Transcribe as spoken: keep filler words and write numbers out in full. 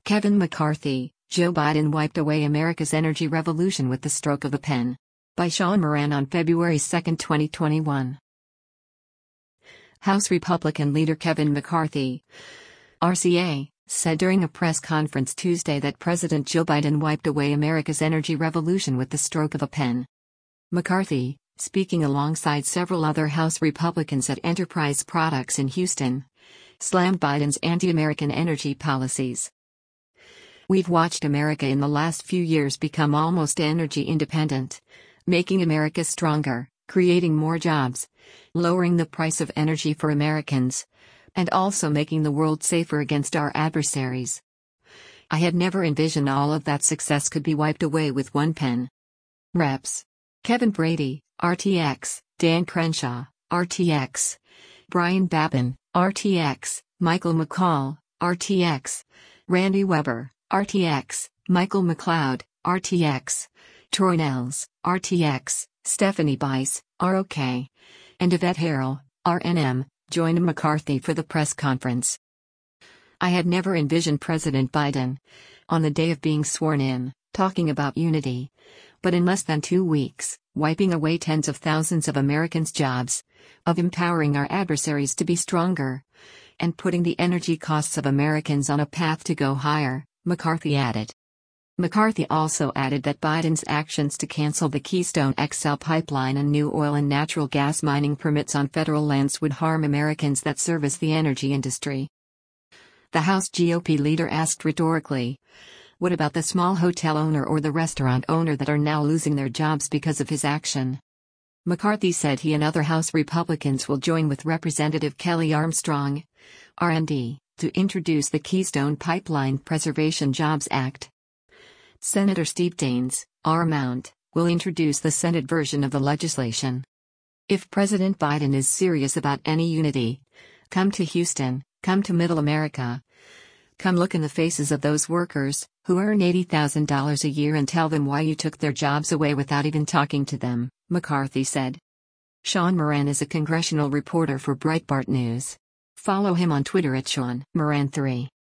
Kevin McCarthy, Joe Biden wiped away America's energy revolution with the stroke of a pen. By Sean Moran on February second, twenty twenty-one. House Republican leader Kevin McCarthy, R C A, said during a press conference Tuesday that President Joe Biden wiped away America's energy revolution with the stroke of a pen. McCarthy, speaking alongside several other House Republicans at Enterprise Products in Houston, slammed Biden's anti-American energy policies. "We've watched America in the last few years become almost energy independent, making America stronger, creating more jobs, lowering the price of energy for Americans, and also making the world safer against our adversaries. I had never envisioned all of that success could be wiped away with one pen." Reps. Kevin Brady, R T X, Dan Crenshaw, R T X, Brian Babin, R T X, Michael McCaul, R T X, Randy Weber, R T X, Michael McLeod, R T X, Troy Nehls, R T X, Stephanie Bice, R O K, and Yvette Harrell, R N M, joined McCarthy for the press conference. "I had never envisioned President Biden, on the day of being sworn in, talking about unity, but in less than two weeks, wiping away tens of thousands of Americans' jobs, of empowering our adversaries to be stronger, and putting the energy costs of Americans on a path to go higher," McCarthy added. McCarthy also added that Biden's actions to cancel the Keystone X L pipeline and new oil and natural gas mining permits on federal lands would harm Americans that service the energy industry. The House G O P leader asked rhetorically, "What about the small hotel owner or the restaurant owner that are now losing their jobs because of his action?" McCarthy said he and other House Republicans will join with Representative Kelly Armstrong, R and D, to introduce the Keystone Pipeline Preservation Jobs Act. Senator Steve Daines, R. Mount, will introduce the Senate version of the legislation. If President Biden is serious about any unity, come to Houston, come to Middle America. Come look in the faces of those workers, who earn eighty thousand dollars a year, and tell them why you took their jobs away without even talking to them," McCarthy said. Sean Moran is a congressional reporter for Breitbart News. Follow him on Twitter at Sean Moran three.